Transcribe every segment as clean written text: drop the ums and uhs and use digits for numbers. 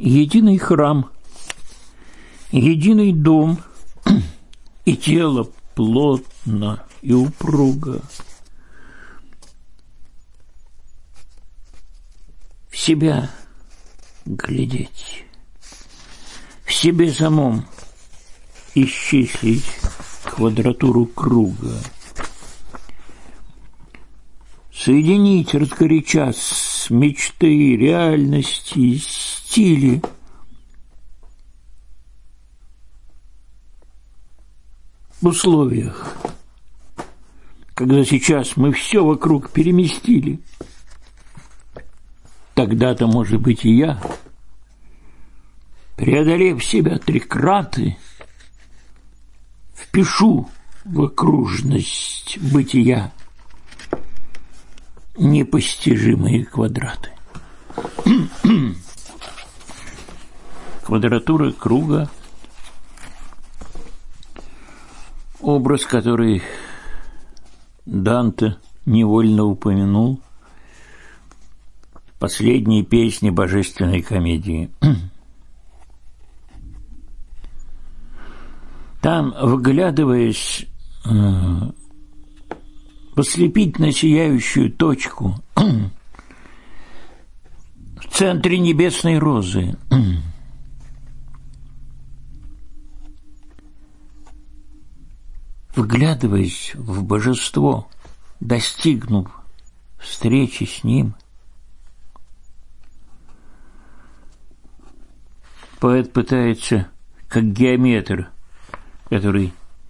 единый храм, единый дом, и тело плотно и упруго. В себя глядеть, в себе самом исчислить квадратуру круга, соединить, разгорячась, мечты, реальности, стили. В условиях, когда сейчас мы все вокруг переместили, тогда-то, может быть, и я, преодолев себя трикраты, впишу в окружность бытия непостижимые квадраты. Квадратура круга — образ, который Данте невольно упомянул в последней песне божественной комедии. Там, вглядываясь в ослепительно сияющую точку в центре небесной розы, вглядываясь в божество, достигнув встречи с ним, поэт пытается, как геометр, который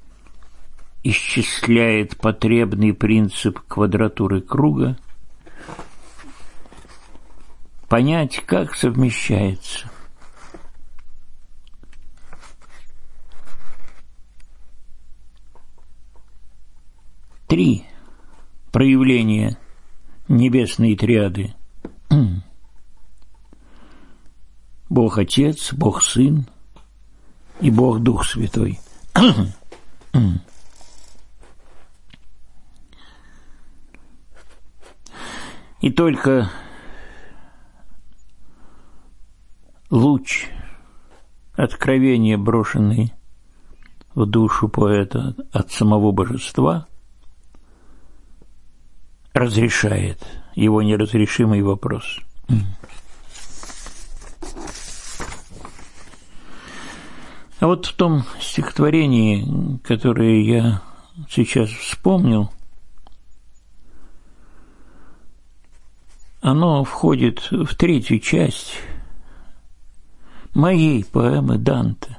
исчисляет потребный принцип квадратуры круга, понять, как совмещается три проявления небесной триады: Бог Отец, Бог Сын и Бог Дух Святой. И только луч откровения, брошенный в душу поэта от самого божества, разрешает его неразрешимый вопрос. А вот в том стихотворении, которое я сейчас вспомнил, оно входит в третью часть моей поэмы Данте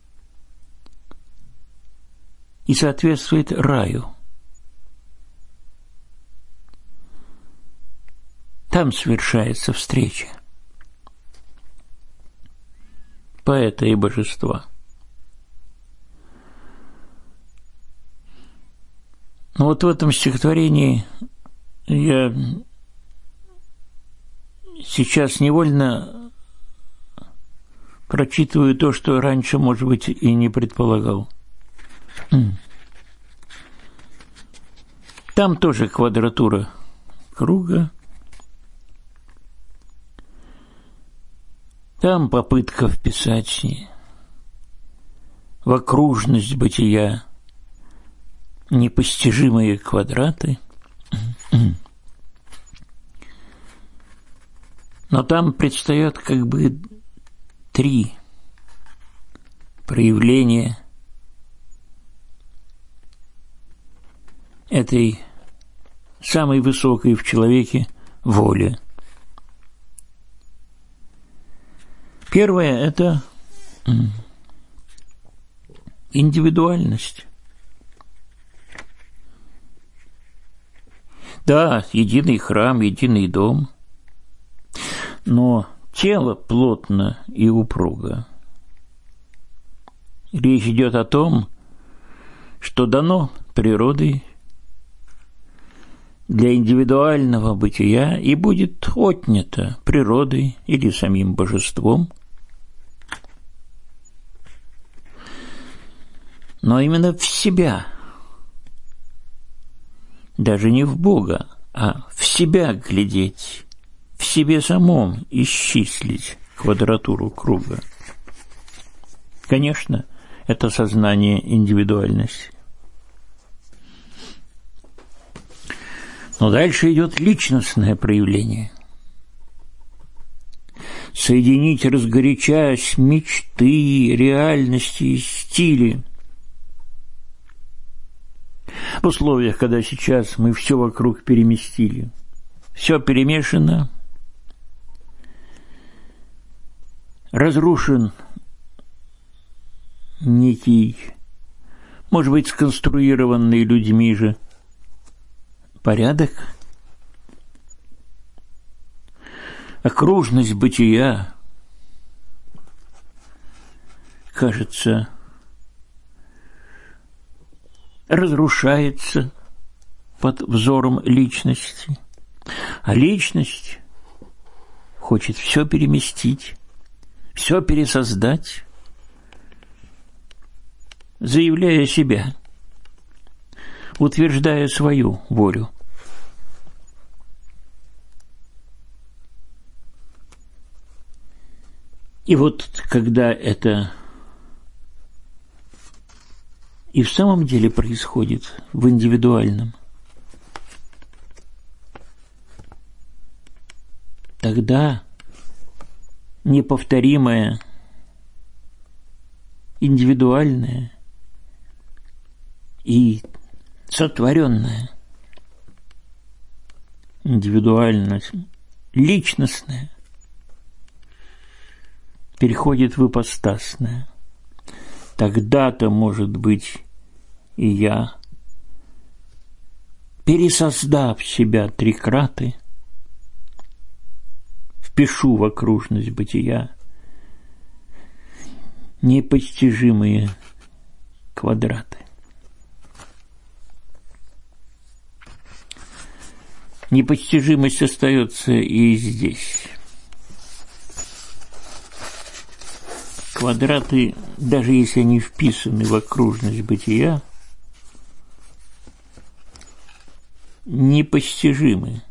и соответствует раю. Там совершается встреча поэта и божества. Но вот в этом стихотворении я сейчас невольно прочитываю то, что раньше, может быть, и не предполагал. Там тоже квадратура круга. Там попытка вписать в окружность бытия непостижимые квадраты. Но там предстает как бы три проявления этой самой высокой в человеке воли. Первое – это индивидуальность. Да, единый храм, единый дом, но тело плотно и упруго. Речь идет о том, что дано природой для индивидуального бытия и будет отнято природой или самим божеством. Но именно в себя, даже не в Бога, а в себя глядеть, в себе самом исчислить квадратуру круга. Конечно, это сознание индивидуальности. Но дальше идет личностное проявление. Соединить, разгорячась, мечты, реальности и стили. В условиях, когда сейчас мы все вокруг переместили, все перемешано, разрушен некий, может быть, сконструированный людьми же порядок, окружность бытия, кажется, разрушается под взором личности, а личность хочет все переместить, все пересоздать, заявляя себя, утверждая свою волю. И вот когда это и в самом деле происходит в индивидуальном, тогда неповторимое, индивидуальное и сотворенное, индивидуальность, личностное переходит в ипостасное. Тогда-то, может быть, и я, пересоздав себя трикраты, впишу в окружность бытия непостижимые квадраты. Непостижимость остается и здесь. Квадраты, даже если они вписаны в окружность бытия, непостижимы.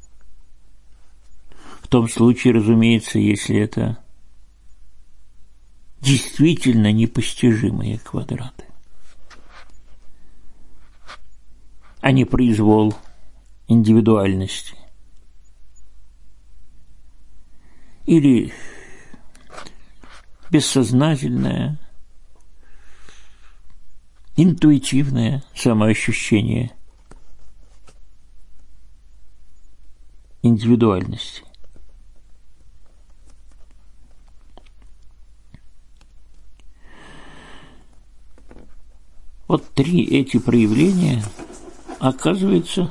В том случае, разумеется, если это действительно непостижимые квадраты, а не произвол индивидуальности или бессознательное, интуитивное самоощущение индивидуальности. Вот три эти проявления, оказывается,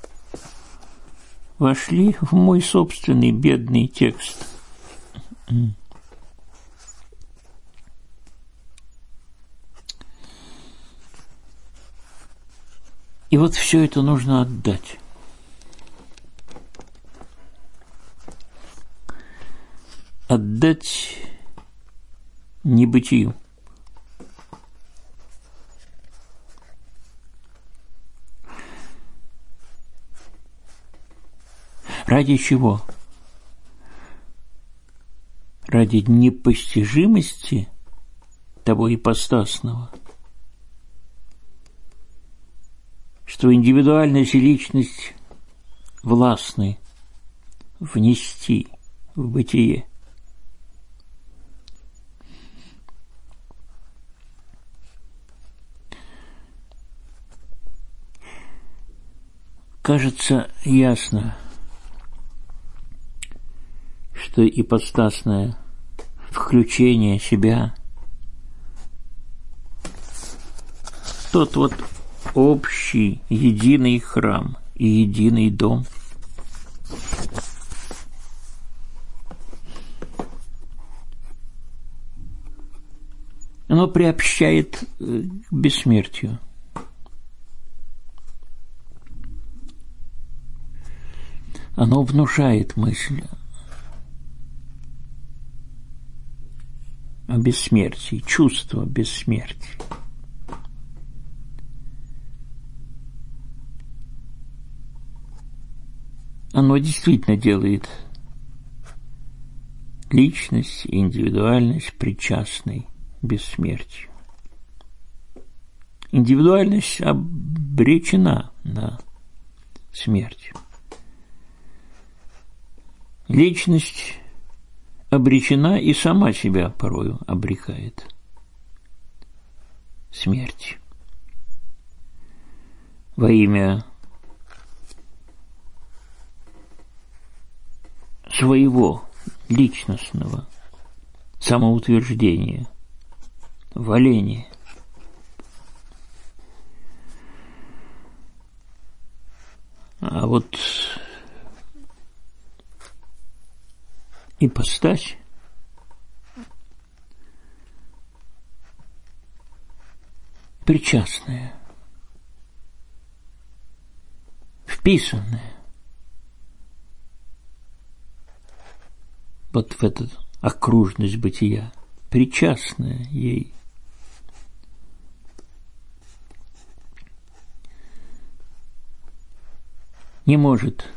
вошли в мой собственный бедный текст. И вот все это нужно отдать. Отдать небытию. Ради чего? Ради непостижимости того ипостасного, что индивидуальность и личность властны внести в бытие. Кажется, ясно, что ипостасное включение себя, тот вот общий, единый храм и единый дом. Оно приобщает к бессмертию. Оно внушает мысль о бессмертии, чувство бессмертия. Оно действительно делает личность и индивидуальность причастной бессмертию. Индивидуальность обречена на смерть. Личность обречена и сама себя порою обрекает смерти. Во имя своего личностного самоутверждения, валения. А вот ипостась причастная, вписанная вот в эту окружность бытия, причастная ей. Не может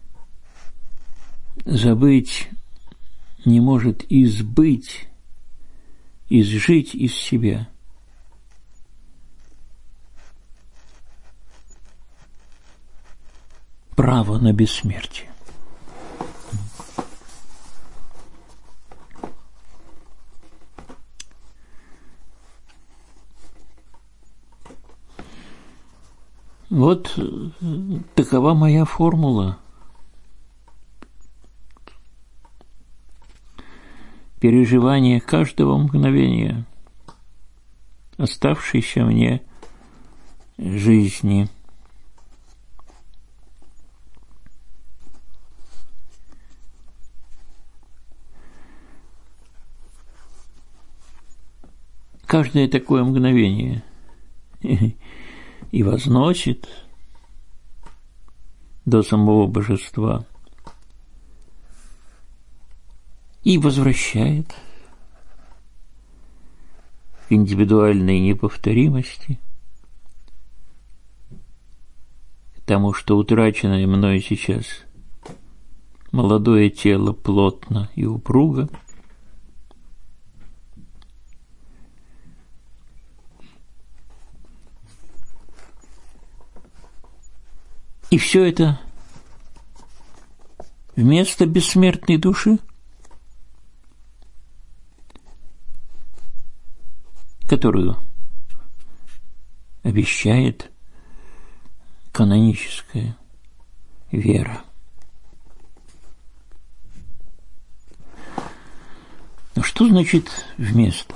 забыть, не может избыть, изжить из себя. Право на бессмертие. Вот такова моя формула. Переживание каждого мгновения оставшейся мне жизни. Каждое такое мгновение и возносит до самого божества и возвращает к индивидуальной неповторимости, к тому, что утраченное мною сейчас молодое тело плотно и упруго, и все это вместо бессмертной души, которую обещает каноническая вера. Но что значит вместо?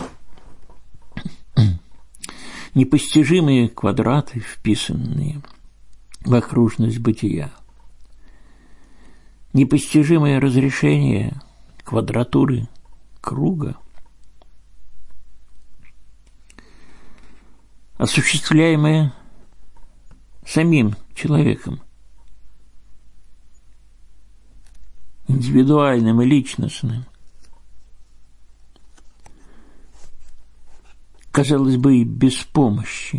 Непостижимые квадраты, вписанные в окружность бытия. Непостижимое разрешение квадратуры круга, осуществляемое самим человеком, индивидуальным и личностным, казалось бы, и без помощи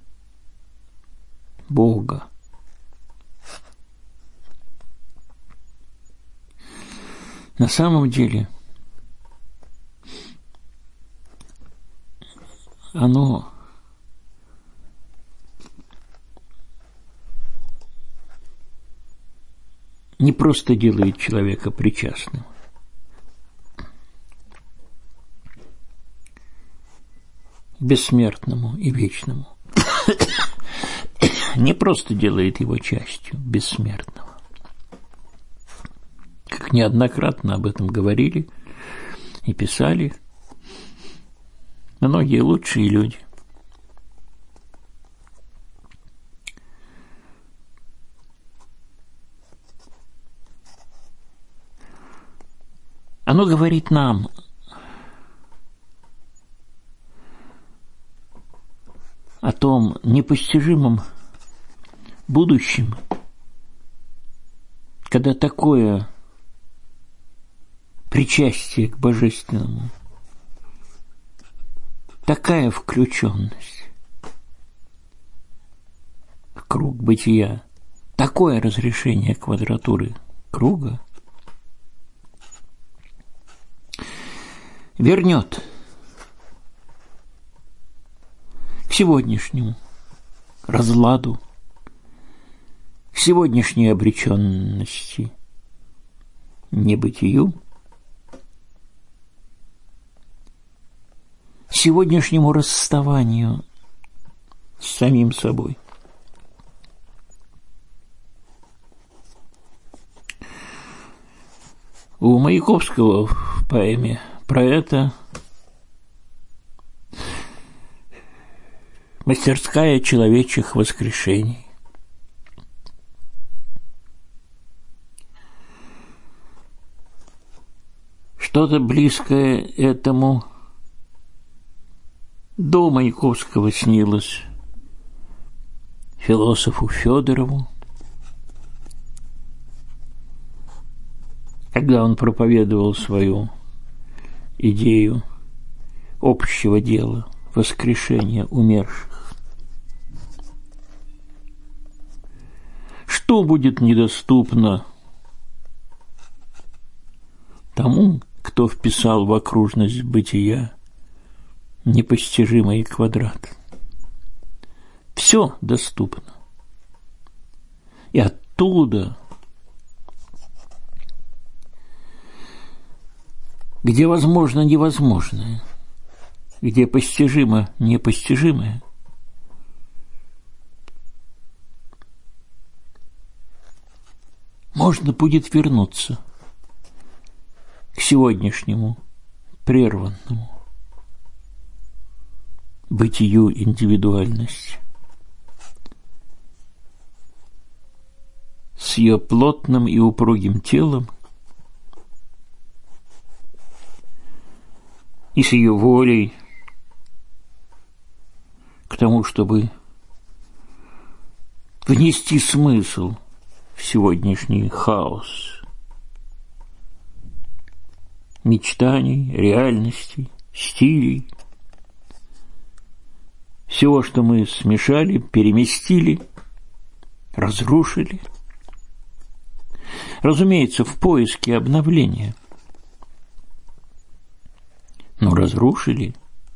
Бога. На самом деле оно не просто делает человека причастным, бессмертному и вечному, не просто делает его частью бессмертного. Как неоднократно об этом говорили и писали многие лучшие люди. Оно говорит нам о том непостижимом будущем, когда такое причастие к божественному, такая включенность в круг бытия, такое разрешение квадратуры круга вернет к сегодняшнему разладу, к сегодняшней обреченности, небытию, к сегодняшнему расставанию с самим собой. У Маяковского в поэме про это мастерская человечьих воскрешений. Что-то близкое этому до Маяковского снилось философу Федорову, когда он проповедовал свою идею общего дела, воскрешения умерших. Что будет недоступно тому, кто вписал в окружность бытия непостижимый квадрат? Все доступно. И оттуда, где возможно невозможное, где постижимо непостижимое, можно будет вернуться к сегодняшнему прерванному бытию индивидуальности с ее плотным и упругим телом и с ее волей к тому, чтобы внести смысл в сегодняшний хаос мечтаний, реальностей, стилей, всего, что мы смешали, переместили, разрушили. Разумеется, в поиске обновления. Но разрушили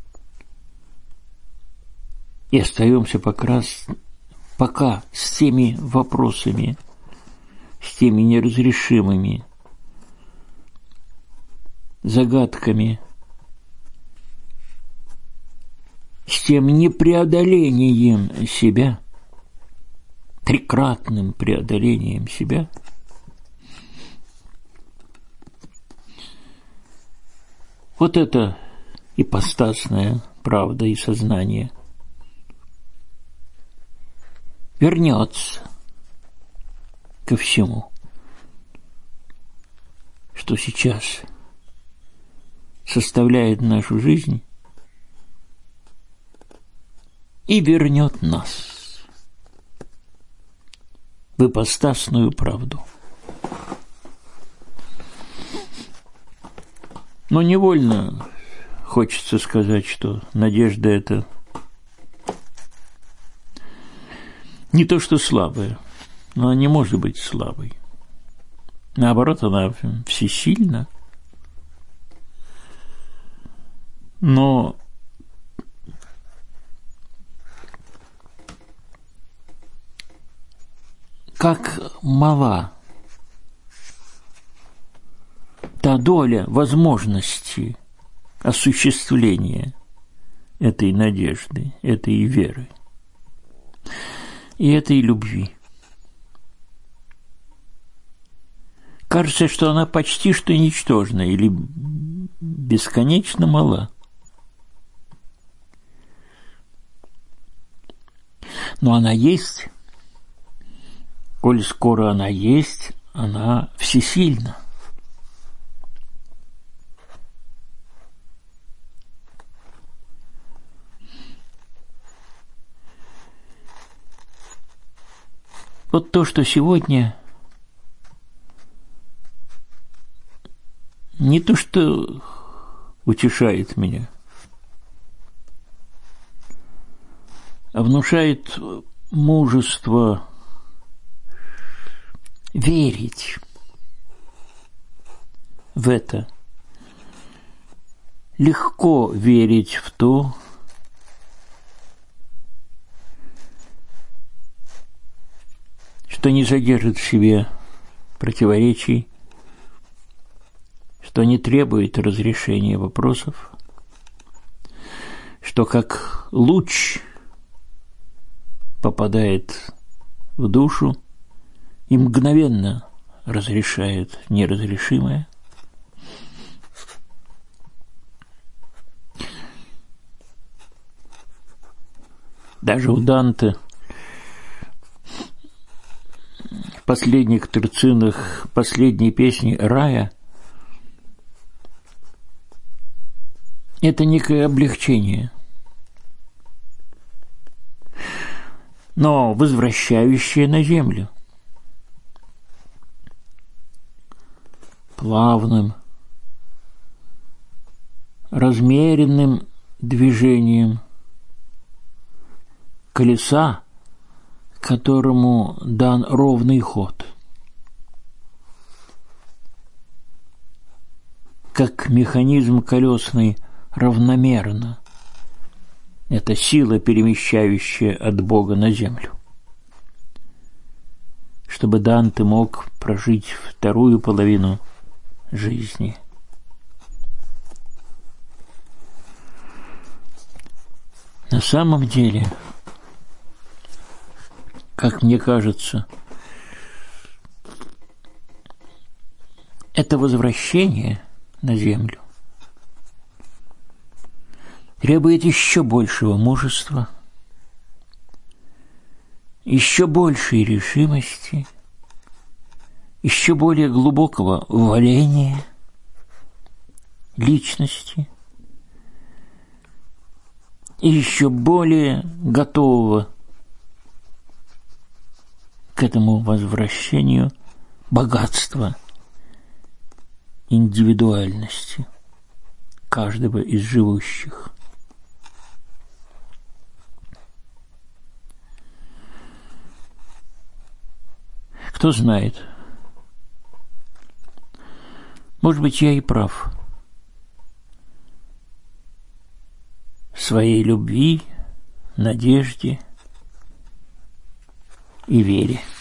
и остаемся пока с теми вопросами, с теми неразрешимыми загадками, с тем непреодолением себя, трикратным преодолением себя. Вот это ипостасная правда и сознание вернется ко всему, что сейчас составляет нашу жизнь, и вернет нас в ипостасную правду. Но невольно хочется сказать, что надежда – это не то, что слабая, но она не может быть слабой. Наоборот, она всесильна. Но как мала та доля возможности осуществления этой надежды, этой веры и этой любви. Кажется, что она почти что ничтожна или бесконечно мала. Но она есть. Коль скоро она есть, она всесильна. Вот то, что сегодня не то, что утешает меня, а внушает мужество верить в это легко верить в то, что не содержит в себе противоречий, что не требует разрешения вопросов, что как луч попадает в душу и мгновенно разрешает неразрешимое. Даже у Данте в последних терцинах последней песни рая это некое облегчение, но возвращающее на землю плавным, размеренным движением колеса, которому дан ровный ход, как механизм колесный равномерно. Это сила, перемещающая от Бога на землю. Чтобы Данте мог прожить вторую половину жизни. На самом деле, как мне кажется, это возвращение на землю требует еще большего мужества, еще большей решимости, еще более глубокого валения личности и еще более готового к этому возвращению богатства индивидуальности каждого из живущих. Кто знает, может быть, я и прав в своей любви, надежде и вере.